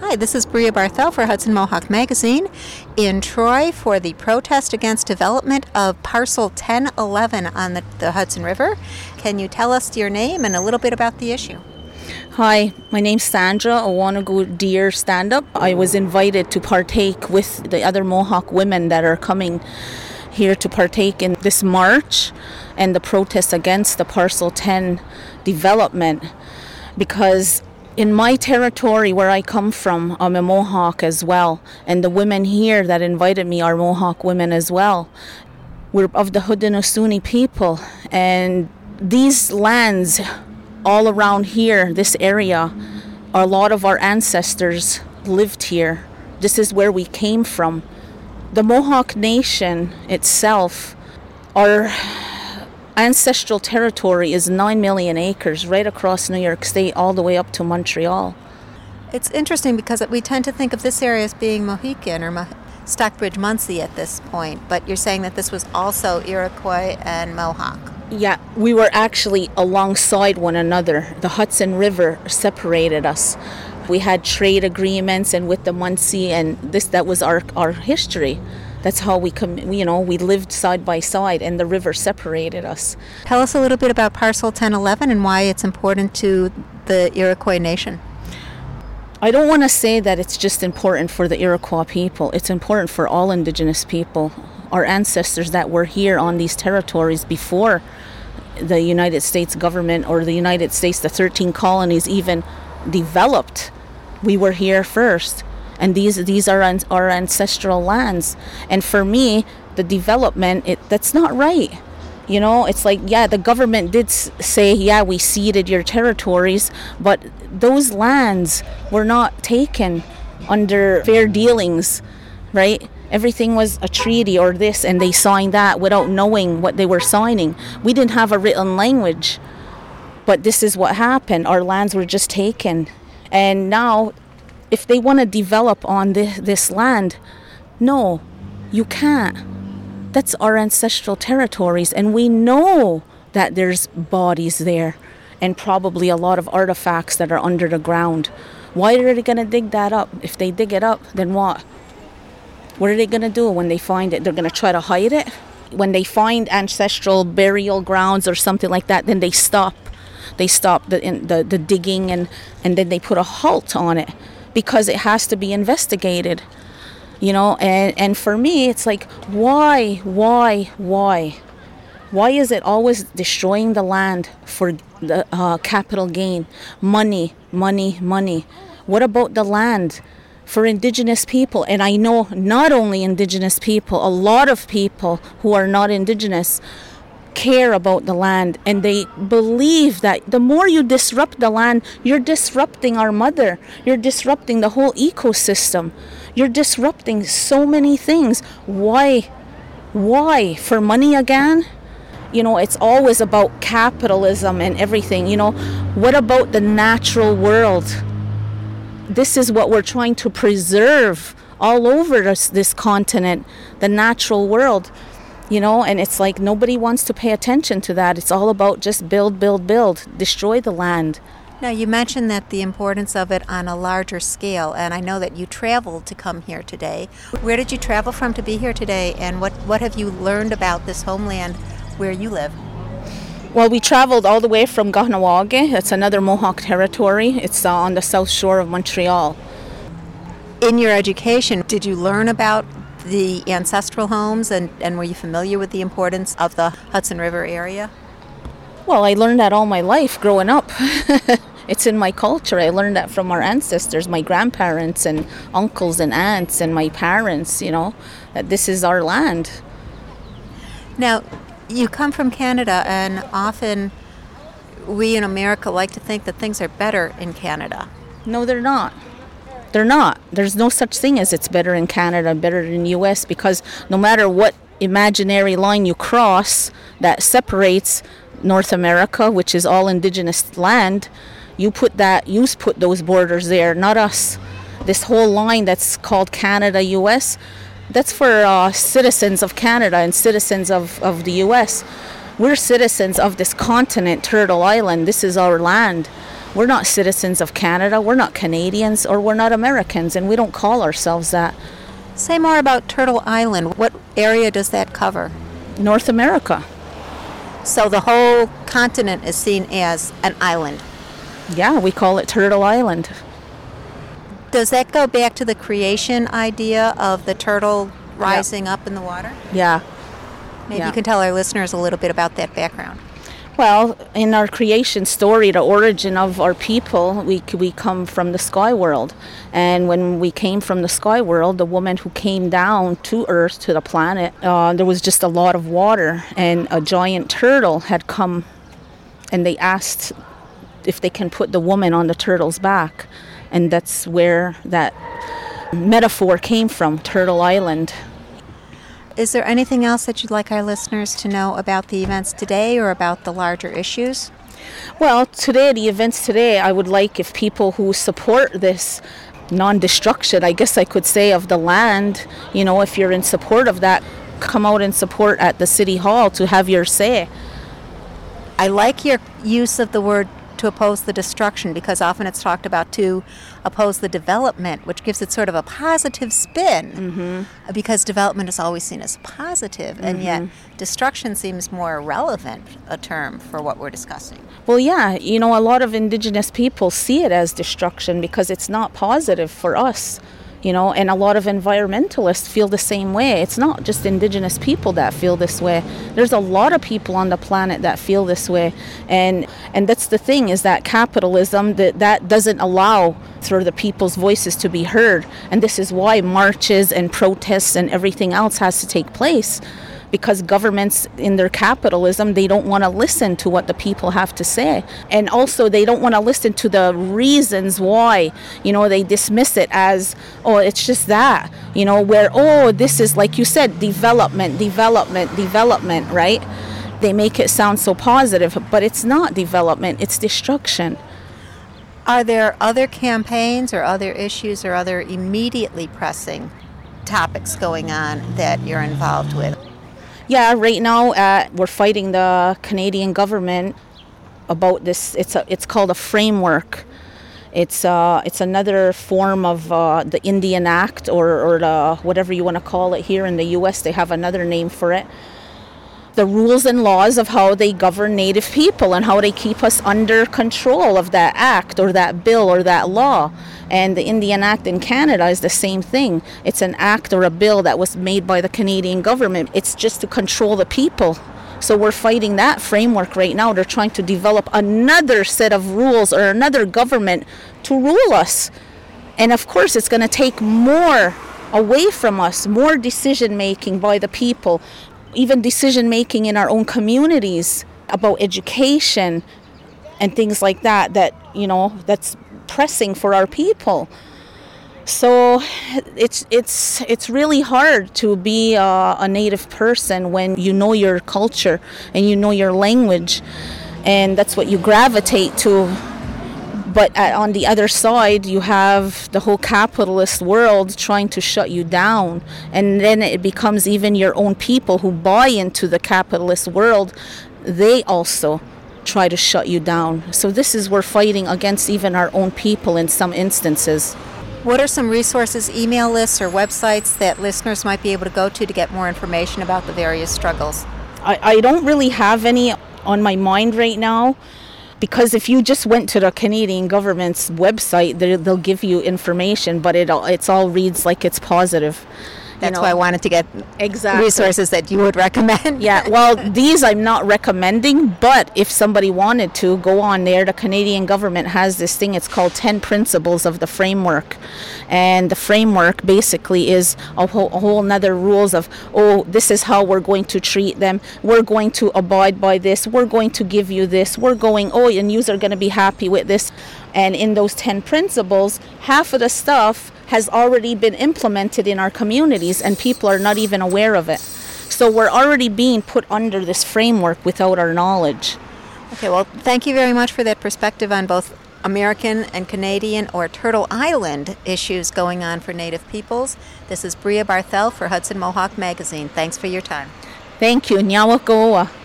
Hi, this is Bria Barthel for Hudson Mohawk Magazine in Troy for the protest against development of Parcel 1011 on the Hudson River. Can you tell us your name and a little bit about the issue? Hi, my name's Sandra, a Wannago Deer stand-up. I was invited to partake with the other Mohawk women that are coming here to partake in this march and the protest against the Parcel 10 development, because in my territory where I come from, I'm a Mohawk as well, and the women here that invited me are Mohawk women as well. We're of the Haudenosaunee people, and these lands all around here, this area, a lot of our ancestors lived here. This is where we came from. The Mohawk Nation itself, our ancestral territory is 9 million acres right across New York State all the way up to Montreal. It's interesting because we tend to think of this area as being Mohican or Stockbridge Munsee at this point, but you're saying that this was also Iroquois and Mohawk. Yeah, we were actually alongside one another. The Hudson River separated us. We had trade agreements and with the Munsee, and that was our history. That's how we lived side by side, and the river separated us. Tell us a little bit about Parcel 1011 and why it's important to the Iroquois Nation. I don't want to say that it's just important for the Iroquois people. It's important for all Indigenous people. Our ancestors that were here on these territories before the United States government or the United States, the 13 colonies even developed. We were here first. And these are our ancestral lands. And for me, the development, that's not right. You know, it's like, yeah, the government did say, yeah, we ceded your territories, but those lands were not taken under fair dealings, right? Everything was a treaty or this, and they signed that without knowing what they were signing. We didn't have a written language, but this is what happened. Our lands were just taken. And now, if they want to develop on this land, no, you can't. That's our ancestral territories, and we know that there's bodies there and probably a lot of artifacts that are under the ground. Why are they going to dig that up? If they dig it up, then what? What are they going to do when they find it? They're going to try to hide it? When they find ancestral burial grounds or something like that, then they stop. They stop the digging, and then they put a halt on it, because it has to be investigated, you know. And for me, it's like, why? Why is it always destroying the land for the capital gain? Money. What about the land for Indigenous people? And I know not only Indigenous people, a lot of people who are not Indigenous care about the land, and they believe that the more you disrupt the land, you're disrupting our mother, you're disrupting the whole ecosystem, you're disrupting so many things. Why? For money again? You know, it's always about capitalism and everything. You know, what about the natural world? This is what we're trying to preserve all over this continent, the natural world. You know, and it's like nobody wants to pay attention to that. It's all about just build, destroy the land. Now, you mentioned that the importance of it on a larger scale, and I know that you traveled to come here today. Where did you travel from to be here today, and what have you learned about this homeland where you live? Well, we traveled all the way from Kahnawake. It's another Mohawk territory. It's on the south shore of Montreal. In your education, did you learn about the ancestral homes, and were you familiar with the importance of the Hudson River area? Well, I learned that all my life growing up. It's in my culture. I learned that from our ancestors, my grandparents and uncles and aunts and my parents, you know, that this is our land. Now, you come from Canada, and often we in America like to think that things are better in Canada. No, they're not. They're not. There's no such thing as it's better in Canada, better in the U.S., because no matter what imaginary line you cross that separates North America, which is all Indigenous land, you put those borders there, not us. This whole line that's called Canada, U.S., that's for citizens of Canada and citizens of the U.S. We're citizens of this continent, Turtle Island. This is our land. We're not citizens of Canada, we're not Canadians, or we're not Americans, and we don't call ourselves that. Say more about Turtle Island. What area does that cover? North America. So the whole continent is seen as an island. Yeah, we call it Turtle Island. Does that go back to the creation idea of the turtle rising up in the water? Yeah. Maybe you can tell our listeners a little bit about that background. Well, in our creation story, the origin of our people, we come from the sky world. And when we came from the sky world, the woman who came down to Earth, to the planet, there was just a lot of water. And a giant turtle had come, and they asked if they can put the woman on the turtle's back. And that's where that metaphor came from, Turtle Island. Is there anything else that you'd like our listeners to know about the events today or about the larger issues? Well, the events today, I would like if people who support this non-destruction, I guess I could say, of the land, if you're in support of that, come out and support at the City Hall to have your say. I like your use of the word to oppose the destruction, because often it's talked about to oppose the development, which gives it sort of a positive spin, because development is always seen as positive, and yet destruction seems more relevant a term for what we're discussing. Well, yeah, a lot of Indigenous people see it as destruction because it's not positive for us. And a lot of environmentalists feel the same way. It's not just Indigenous people that feel this way. There's a lot of people on the planet that feel this way. And that's the thing, is that capitalism, that doesn't allow for the people's voices to be heard. And this is why marches and protests and everything else has to take place. Because governments, in their capitalism, they don't want to listen to what the people have to say. And also, they don't want to listen to the reasons why, they dismiss it as, it's just that, where, this is, like you said, development, right? They make it sound so positive, but it's not development, it's destruction. Are there other campaigns or other issues or other immediately pressing topics going on that you're involved with? Yeah, right now we're fighting the Canadian government about this. It's called a framework. It's another form of the Indian Act or the, whatever you want to call it. Here in the U.S., they have another name for it. The rules and laws of how they govern Native people and how they keep us under control of that act or that bill or that law. And the Indian Act in Canada is the same thing. It's an act or a bill that was made by the Canadian government. It's just to control the people. So we're fighting that framework right now. They're trying to develop another set of rules or another government to rule us. And of course, it's going to take more away from us, more decision making by the people, even decision making in our own communities about education and things like that, that's pressing for our people. So it's really hard to be a Native person when you know your culture and you know your language, and that's what you gravitate to. But on the other side, you have the whole capitalist world trying to shut you down, and then it becomes even your own people who buy into the capitalist world. They also try to shut you down. So this is, we're fighting against even our own people in some instances. What are some resources, email lists, or websites that listeners might be able to go to get more information about the various struggles? I don't really have any on my mind right now, because if you just went to the Canadian government's website, they'll give you information, but it's all reads like it's positive. That's why I wanted to get exactly resources that you would recommend. Yeah, well, these I'm not recommending, but if somebody wanted to, go on there. The Canadian government has this thing, it's called 10 Principles of the Framework. And the framework basically is a whole nother rules of, this is how we're going to treat them. We're going to abide by this. We're going to give you this. We're going, and you are going to be happy with this. And in those 10 principles, half of the stuff has already been implemented in our communities, and people are not even aware of it. So we're already being put under this framework without our knowledge. Okay, well, thank you very much for that perspective on both American and Canadian or Turtle Island issues going on for Native peoples. This is Bria Barthel for Hudson Mohawk Magazine. Thanks for your time. Thank you. Nyawakoa.